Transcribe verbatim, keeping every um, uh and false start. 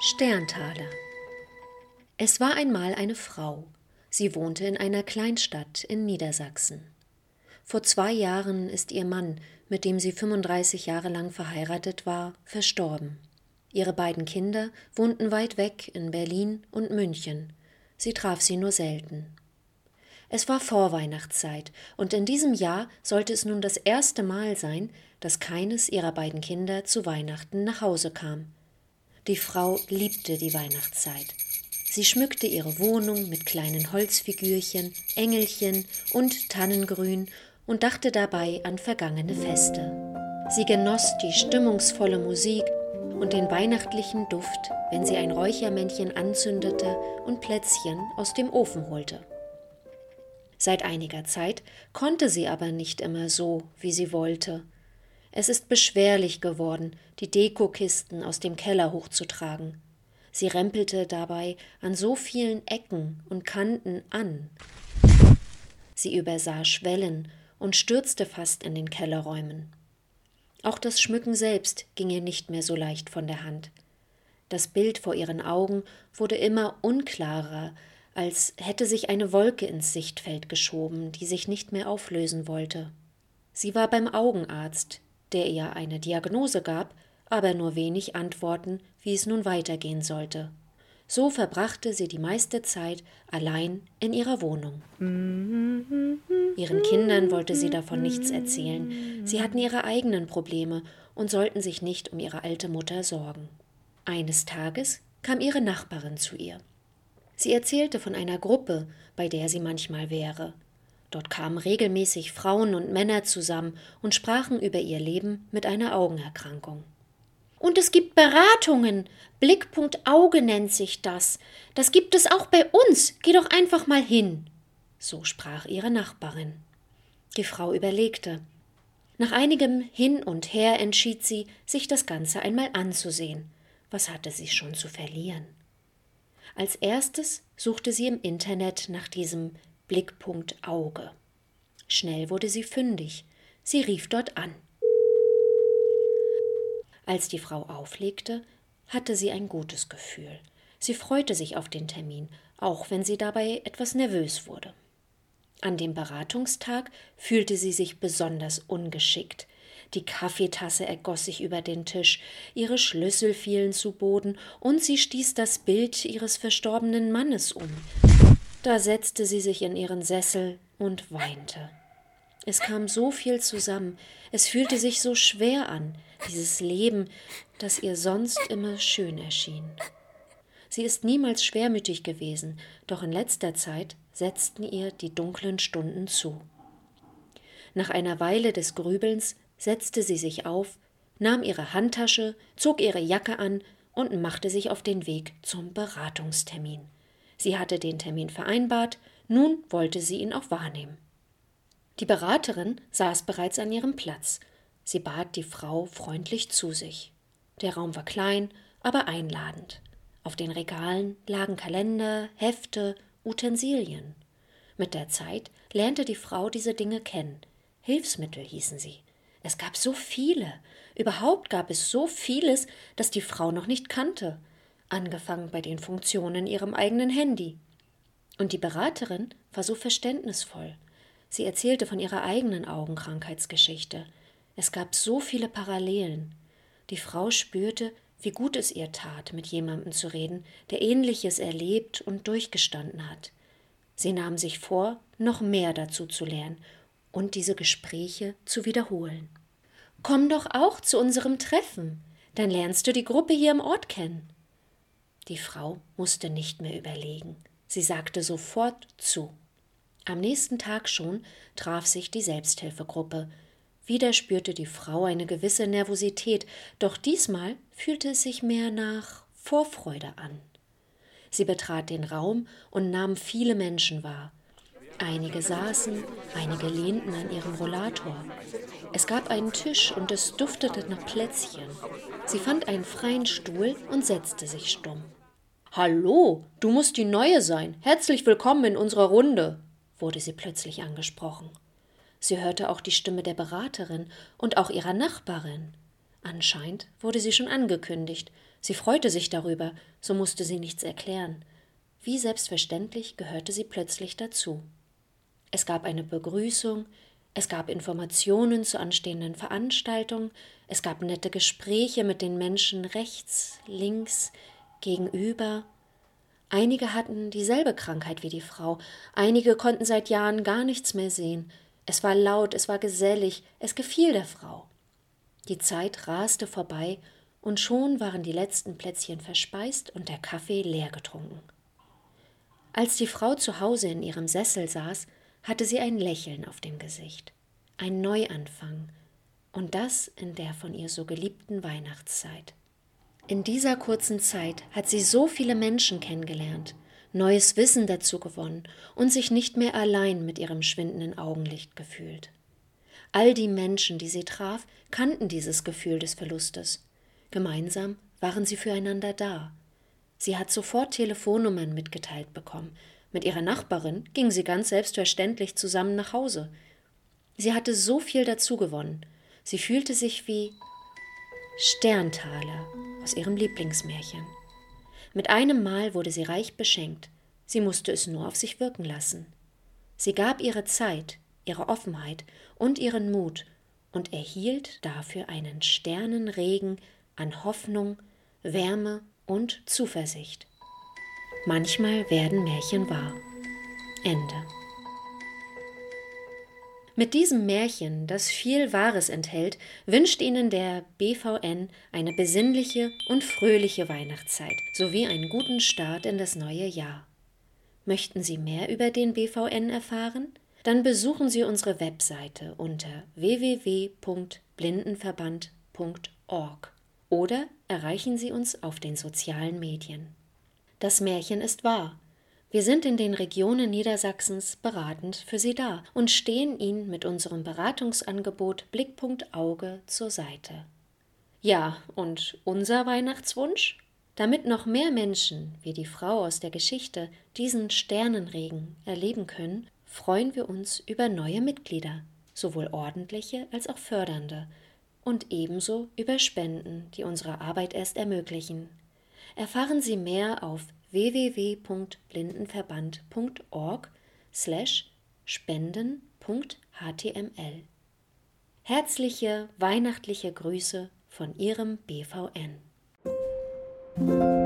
Sterntaler. Es war einmal eine Frau. Sie wohnte in einer Kleinstadt in Niedersachsen. Vor zwei Jahren ist ihr Mann, mit dem sie fünfunddreißig Jahre lang verheiratet war, verstorben. Ihre beiden Kinder wohnten weit weg in Berlin und München. Sie traf sie nur selten. Es war Vorweihnachtszeit, und in diesem Jahr sollte es nun das erste Mal sein, dass keines ihrer beiden Kinder zu Weihnachten nach Hause kam. Die Frau liebte die Weihnachtszeit. Sie schmückte ihre Wohnung mit kleinen Holzfigürchen, Engelchen und Tannengrün und dachte dabei an vergangene Feste. Sie genoss die stimmungsvolle Musik und den weihnachtlichen Duft, wenn sie ein Räuchermännchen anzündete und Plätzchen aus dem Ofen holte. Seit einiger Zeit konnte sie aber nicht immer so, wie sie wollte. Es ist beschwerlich geworden, die Dekokisten aus dem Keller hochzutragen. Sie rempelte dabei an so vielen Ecken und Kanten an. Sie übersah Schwellen und stürzte fast in den Kellerräumen. Auch das Schmücken selbst ging ihr nicht mehr so leicht von der Hand. Das Bild vor ihren Augen wurde immer unklarer, als hätte sich eine Wolke ins Sichtfeld geschoben, die sich nicht mehr auflösen wollte. Sie war beim Augenarzt, der ihr eine Diagnose gab, aber nur wenig Antworten, wie es nun weitergehen sollte. So verbrachte sie die meiste Zeit allein in ihrer Wohnung. Ihren Kindern wollte sie davon nichts erzählen. Sie hatten ihre eigenen Probleme und sollten sich nicht um ihre alte Mutter sorgen. Eines Tages kam ihre Nachbarin zu ihr. Sie erzählte von einer Gruppe, bei der sie manchmal wäre. Dort kamen regelmäßig Frauen und Männer zusammen und sprachen über ihr Leben mit einer Augenerkrankung. Und es gibt Beratungen. Blickpunkt Auge nennt sich das. Das gibt es auch bei uns. Geh doch einfach mal hin. So sprach ihre Nachbarin. Die Frau überlegte. Nach einigem Hin und Her entschied sie, sich das Ganze einmal anzusehen. Was hatte sie schon zu verlieren? Als erstes suchte sie im Internet nach diesem Blickpunkt Auge. Schnell wurde sie fündig. Sie rief dort an. Als die Frau auflegte, hatte sie ein gutes Gefühl. Sie freute sich auf den Termin, auch wenn sie dabei etwas nervös wurde. An dem Beratungstag fühlte sie sich besonders ungeschickt. Die Kaffeetasse ergoss sich über den Tisch, ihre Schlüssel fielen zu Boden und sie stieß das Bild ihres verstorbenen Mannes um. Da setzte sie sich in ihren Sessel und weinte. Es kam so viel zusammen, es fühlte sich so schwer an, dieses Leben, das ihr sonst immer schön erschien. Sie ist niemals schwermütig gewesen, doch in letzter Zeit setzten ihr die dunklen Stunden zu. Nach einer Weile des Grübelns setzte sie sich auf, nahm ihre Handtasche, zog ihre Jacke an und machte sich auf den Weg zum Beratungstermin. Sie hatte den Termin vereinbart, nun wollte sie ihn auch wahrnehmen. Die Beraterin saß bereits an ihrem Platz. Sie bat die Frau freundlich zu sich. Der Raum war klein, aber einladend. Auf den Regalen lagen Kalender, Hefte, Utensilien. Mit der Zeit lernte die Frau diese Dinge kennen. Hilfsmittel hießen sie. Es gab so viele. Überhaupt gab es so vieles, das die Frau noch nicht kannte. Angefangen bei den Funktionen in ihrem eigenen Handy. Und die Beraterin war so verständnisvoll. Sie erzählte von ihrer eigenen Augenkrankheitsgeschichte. Es gab so viele Parallelen. Die Frau spürte, wie gut es ihr tat, mit jemandem zu reden, der Ähnliches erlebt und durchgestanden hat. Sie nahm sich vor, noch mehr dazu zu lernen und diese Gespräche zu wiederholen. »Komm doch auch zu unserem Treffen, dann lernst du die Gruppe hier im Ort kennen.« Die Frau musste nicht mehr überlegen. Sie sagte sofort zu. Am nächsten Tag schon traf sich die Selbsthilfegruppe. Wieder spürte die Frau eine gewisse Nervosität, doch diesmal fühlte es sich mehr nach Vorfreude an. Sie betrat den Raum und nahm viele Menschen wahr. Einige saßen, einige lehnten an ihrem Rollator. Es gab einen Tisch und es duftete nach Plätzchen. Sie fand einen freien Stuhl und setzte sich stumm. »Hallo, du musst die Neue sein. Herzlich willkommen in unserer Runde«, wurde sie plötzlich angesprochen. Sie hörte auch die Stimme der Beraterin und auch ihrer Nachbarin. Anscheinend wurde sie schon angekündigt, Sie freute sich darüber, so musste sie nichts erklären. Wie selbstverständlich gehörte sie plötzlich dazu. Es gab eine Begrüßung, es gab Informationen zu anstehenden Veranstaltungen, es gab nette Gespräche mit den Menschen rechts, links, gegenüber. Einige hatten dieselbe Krankheit wie die Frau, einige konnten seit Jahren gar nichts mehr sehen. Es war laut, es war gesellig, es gefiel der Frau. Die Zeit raste vorbei, und schon waren die letzten Plätzchen verspeist und der Kaffee leer getrunken. Als die Frau zu Hause in ihrem Sessel saß, hatte sie ein Lächeln auf dem Gesicht, ein Neuanfang, und das in der von ihr so geliebten Weihnachtszeit. In dieser kurzen Zeit hat sie so viele Menschen kennengelernt, neues Wissen dazu gewonnen und sich nicht mehr allein mit ihrem schwindenden Augenlicht gefühlt. All die Menschen, die sie traf, kannten dieses Gefühl des Verlustes. Gemeinsam waren sie füreinander da. Sie hat sofort Telefonnummern mitgeteilt bekommen. Mit ihrer Nachbarin ging sie ganz selbstverständlich zusammen nach Hause. Sie hatte so viel dazu gewonnen. Sie fühlte sich wie Sterntaler aus ihrem Lieblingsmärchen. Mit einem Mal wurde sie reich beschenkt. Sie musste es nur auf sich wirken lassen. Sie gab ihre Zeit, ihre Offenheit und ihren Mut und erhielt dafür einen Sternenregen an Hoffnung, Wärme und Zuversicht. Manchmal werden Märchen wahr. Ende. Mit diesem Märchen, das viel Wahres enthält, wünscht Ihnen der B V N eine besinnliche und fröhliche Weihnachtszeit sowie einen guten Start in das neue Jahr. Möchten Sie mehr über den B V N erfahren? Dann besuchen Sie unsere Webseite unter w w w punkt blindenverband punkt org oder erreichen Sie uns auf den sozialen Medien. Das Märchen ist wahr. Wir sind in den Regionen Niedersachsens beratend für Sie da und stehen Ihnen mit unserem Beratungsangebot Blickpunkt Auge zur Seite. Ja, und unser Weihnachtswunsch? Damit noch mehr Menschen wie die Frau aus der Geschichte diesen Sternenregen erleben können, freuen wir uns über neue Mitglieder, sowohl ordentliche als auch fördernde, und ebenso über Spenden, die unsere Arbeit erst ermöglichen. Erfahren Sie mehr auf w w w punkt blindenverband punkt org slash spenden punkt h t m l. Herzliche weihnachtliche Grüße von Ihrem B V N.